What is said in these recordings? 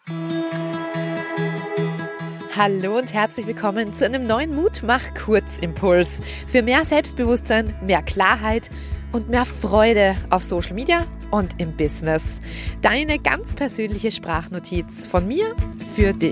Hallo und herzlich willkommen zu einem neuen Mutmach-Kurzimpuls für mehr Selbstbewusstsein, mehr Klarheit und mehr Freude auf Social Media und im Business. Deine ganz persönliche Sprachnotiz von mir für dich.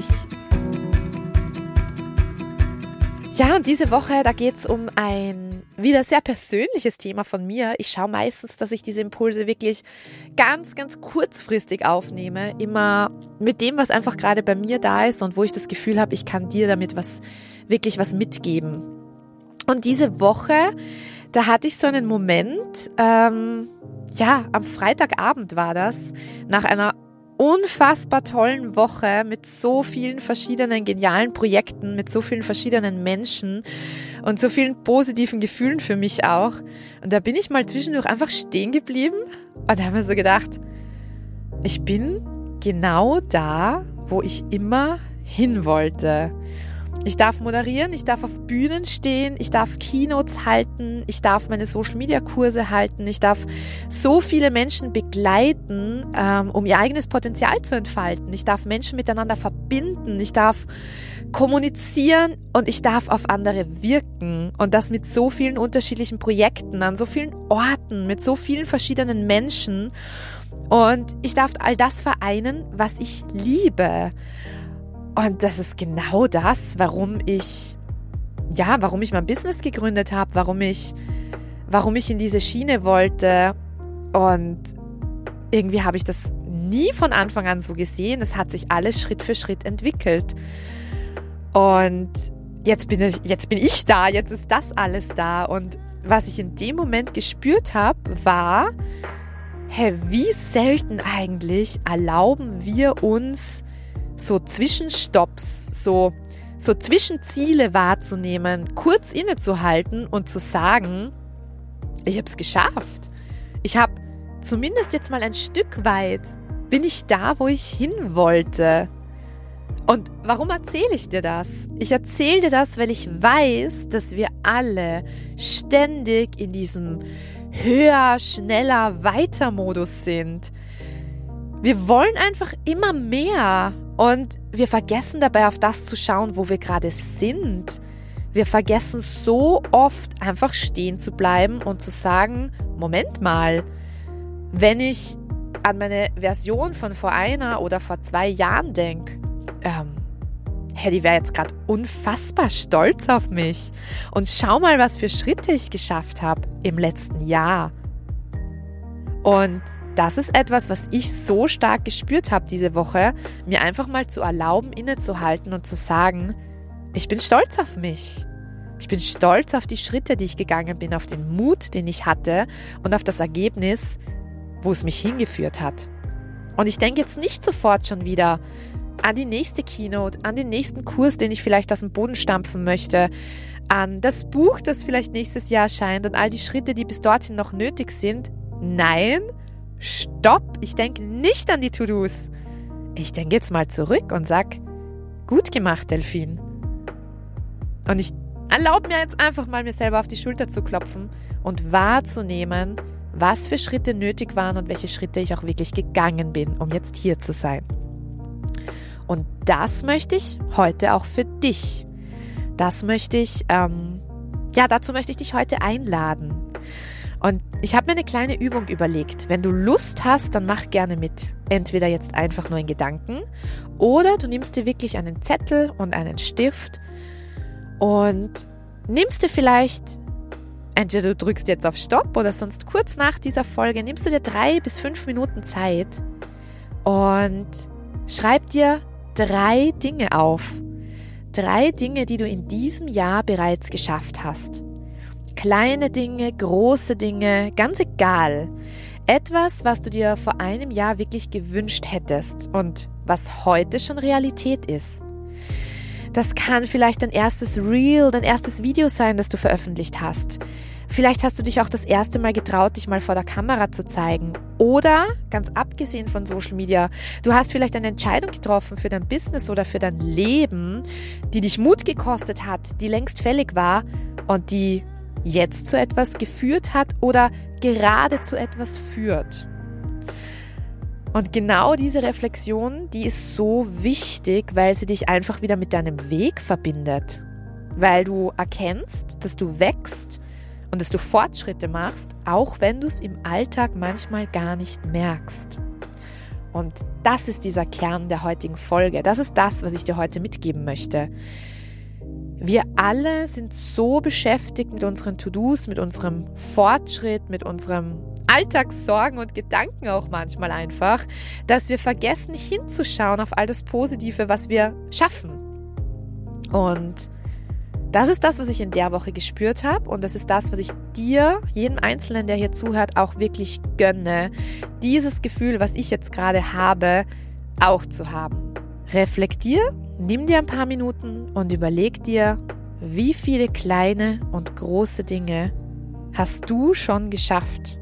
Ja, und diese Woche, da geht es um ein wieder sehr persönliches Thema von mir. Ich schaue meistens, dass ich diese Impulse wirklich ganz kurzfristig aufnehme. Immer mit dem, was einfach gerade bei mir da ist und wo ich das Gefühl habe, ich kann dir damit wirklich was mitgeben. Und diese Woche, da hatte ich so einen Moment, am Freitagabend war das, nach einer unfassbar tollen Woche mit so vielen verschiedenen genialen Projekten, mit so vielen verschiedenen Menschen und so vielen positiven Gefühlen für mich auch. Und da bin ich mal zwischendurch einfach stehen geblieben und habe mir so gedacht, ich bin genau da, wo ich immer hin wollte. Ich darf moderieren, ich darf auf Bühnen stehen, ich darf Keynotes halten, ich darf meine Social-Media-Kurse halten, ich darf so viele Menschen begleiten, um ihr eigenes Potenzial zu entfalten. Ich darf Menschen miteinander verbinden, ich darf kommunizieren und ich darf auf andere wirken. Und das mit so vielen unterschiedlichen Projekten, an so vielen Orten, mit so vielen verschiedenen Menschen. Und ich darf all das vereinen, was ich liebe. Und das ist genau das, warum ich mein Business gegründet habe, warum ich in diese Schiene wollte. Und irgendwie habe ich das nie von Anfang an so gesehen. Es hat sich alles Schritt für Schritt entwickelt. Und jetzt bin ich da, jetzt ist das alles da. Und was ich in dem Moment gespürt habe, war, wie selten eigentlich erlauben wir uns so Zwischenstopps, so Zwischenziele wahrzunehmen, kurz innezuhalten und zu sagen, ich habe es geschafft. Ich habe zumindest jetzt mal ein Stück weit, bin ich da, wo ich hin wollte. Und warum erzähle ich dir das? Ich erzähle dir das, weil ich weiß, dass wir alle ständig in diesem höher, schneller, weiter Modus sind. Wir wollen einfach immer mehr. Und wir vergessen dabei, auf das zu schauen, wo wir gerade sind. Wir vergessen so oft, einfach stehen zu bleiben und zu sagen, Moment mal, wenn ich an meine Version von vor 1 oder vor 2 Jahren denke, die wäre jetzt gerade unfassbar stolz auf mich. Und schau mal, was für Schritte ich geschafft habe im letzten Jahr. Und das ist etwas, was ich so stark gespürt habe diese Woche, mir einfach mal zu erlauben, innezuhalten und zu sagen, ich bin stolz auf mich. Ich bin stolz auf die Schritte, die ich gegangen bin, auf den Mut, den ich hatte und auf das Ergebnis, wo es mich hingeführt hat. Und ich denke jetzt nicht sofort schon wieder an die nächste Keynote, an den nächsten Kurs, den ich vielleicht aus dem Boden stampfen möchte, an das Buch, das vielleicht nächstes Jahr erscheint, an all die Schritte, die bis dorthin noch nötig sind. Nein, stopp, ich denke nicht an die To-Dos. Ich denke jetzt mal zurück und sag, gut gemacht, Delfin. Und ich erlaube mir jetzt einfach mal, mir selber auf die Schulter zu klopfen und wahrzunehmen, was für Schritte nötig waren und welche Schritte ich auch wirklich gegangen bin, um jetzt hier zu sein. Und das möchte ich heute auch für dich. Dazu möchte ich dich heute einladen. Und ich habe mir eine kleine Übung überlegt. Wenn du Lust hast, dann mach gerne mit. Entweder jetzt einfach nur in Gedanken oder du nimmst dir wirklich einen Zettel und einen Stift und nimmst dir vielleicht, entweder du drückst jetzt auf Stopp oder sonst kurz nach dieser Folge, nimmst du dir 3 bis 5 Minuten Zeit und schreib dir 3 Dinge auf. 3 Dinge, die du in diesem Jahr bereits geschafft hast. Kleine Dinge, große Dinge, ganz egal. Etwas, was du dir vor einem Jahr wirklich gewünscht hättest und was heute schon Realität ist. Das kann vielleicht dein erstes Reel, dein erstes Video sein, das du veröffentlicht hast. Vielleicht hast du dich auch das erste Mal getraut, dich mal vor der Kamera zu zeigen. Oder, ganz abgesehen von Social Media, du hast vielleicht eine Entscheidung getroffen für dein Business oder für dein Leben, die dich Mut gekostet hat, die längst fällig war und die jetzt zu etwas geführt hat oder gerade zu etwas führt. Und genau diese Reflexion, die ist so wichtig, weil sie dich einfach wieder mit deinem Weg verbindet. Weil du erkennst, dass du wächst und dass du Fortschritte machst, auch wenn du es im Alltag manchmal gar nicht merkst. Und das ist dieser Kern der heutigen Folge. Das ist das, was ich dir heute mitgeben möchte. Wir alle sind so beschäftigt mit unseren To-Dos, mit unserem Fortschritt, mit unserem Alltagssorgen und Gedanken auch manchmal einfach, dass wir vergessen hinzuschauen auf all das Positive, was wir schaffen. Und das ist das, was ich in der Woche gespürt habe und das ist das, was ich dir, jedem Einzelnen, der hier zuhört, auch wirklich gönne, dieses Gefühl, was ich jetzt gerade habe, auch zu haben. Reflektier, nimm dir ein paar Minuten und überleg dir, wie viele kleine und große Dinge hast du schon geschafft.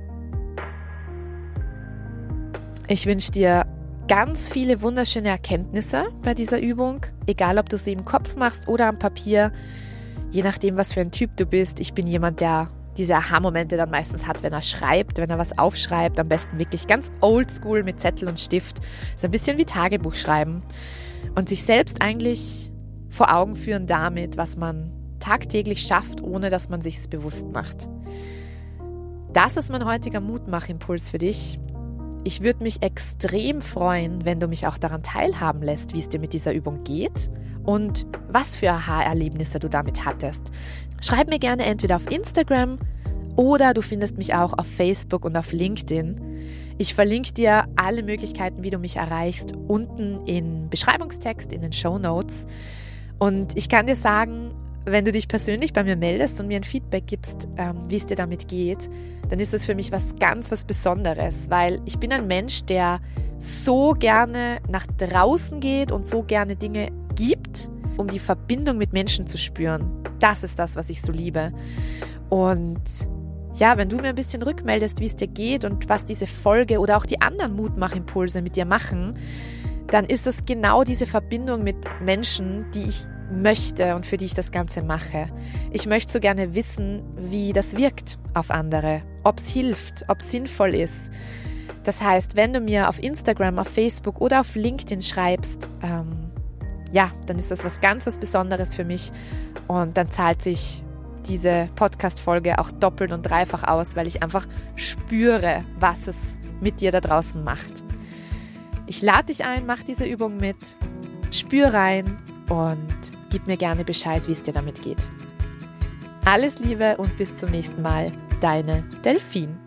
Ich wünsche dir ganz viele wunderschöne Erkenntnisse bei dieser Übung, egal ob du sie im Kopf machst oder am Papier, je nachdem, was für ein Typ du bist. Ich bin jemand, der diese Aha-Momente dann meistens hat, wenn er schreibt, wenn er was aufschreibt, am besten wirklich ganz oldschool mit Zettel und Stift. Das ist ein bisschen wie Tagebuch schreiben und sich selbst eigentlich vor Augen führen damit, was man tagtäglich schafft, ohne dass man sich es bewusst macht. Das ist mein heutiger Mutmach-Impuls für dich. Ich würde mich extrem freuen, wenn du mich auch daran teilhaben lässt, wie es dir mit dieser Übung geht und was für Aha-Erlebnisse du damit hattest. Schreib mir gerne entweder auf Instagram oder du findest mich auch auf Facebook und auf LinkedIn. Ich verlinke dir alle Möglichkeiten, wie du mich erreichst, unten im Beschreibungstext, in den Shownotes. Und ich kann dir sagen, wenn du dich persönlich bei mir meldest und mir ein Feedback gibst, wie es dir damit geht, dann ist das für mich was Besonderes, weil ich bin ein Mensch, der so gerne nach draußen geht und so gerne Dinge gibt, um die Verbindung mit Menschen zu spüren. Das ist das, was ich so liebe. Und ja, wenn du mir ein bisschen rückmeldest, wie es dir geht und was diese Folge oder auch die anderen Mutmachimpulse mit dir machen, dann ist es genau diese Verbindung mit Menschen, die ich möchte und für die ich das Ganze mache. Ich möchte so gerne wissen, wie das wirkt auf andere, ob es hilft, ob es sinnvoll ist. Das heißt, wenn du mir auf Instagram, auf Facebook oder auf LinkedIn schreibst, dann ist das was Besonderes für mich und dann zahlt sich diese Podcast-Folge auch doppelt und dreifach aus, weil ich einfach spüre, was es mit dir da draußen macht. Ich lade dich ein, mach diese Übung mit, spür rein und gib mir gerne Bescheid, wie es dir damit geht. Alles Liebe und bis zum nächsten Mal, deine Delphine.